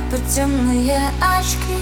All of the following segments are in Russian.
под темные очки.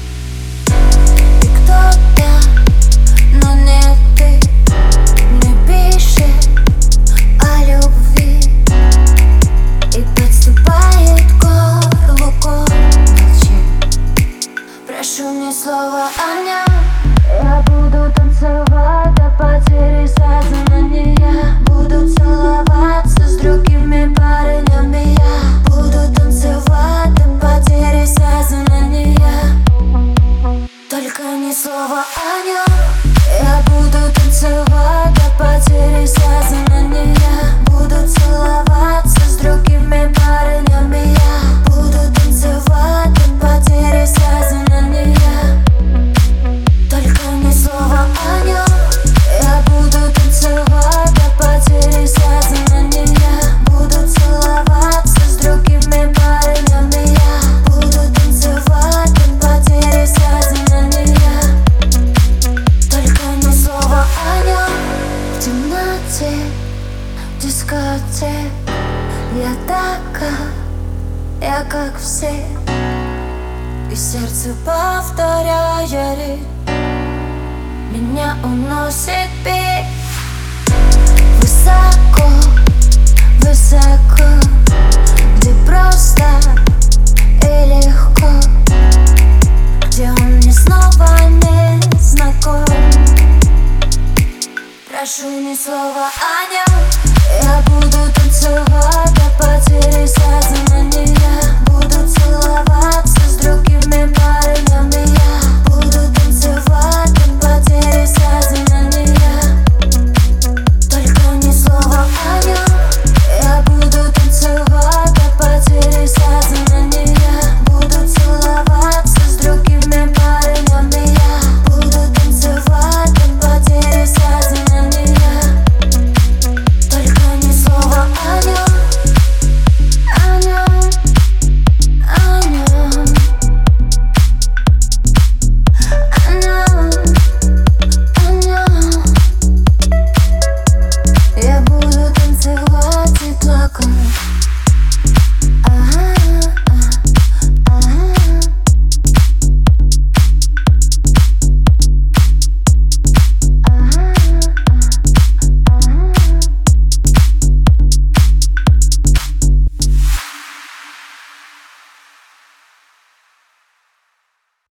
И кто-то, но не ты, мне пишет о любви и подступает к горлу ком. Молчи, прошу ни слова о нем. Я буду танцевать до потери сознания, буду целоваться с другими парнями. Я буду танцевать до потери сознания, только ни слова о нем. Я буду танцевать до потери сознания, буду целоваться с другими парнями. Я буду танцевать до потери сознания, только ни слова о нем. Я буду танцевать до потери сознания, буду целоваться с другими парнями. Я буду танцевать до потери сознания, только ни слова о нем. В темноте дискотек я такая, я как все, и сердце повторяя ритм меня уносит бег. Высоко, высоко, где просто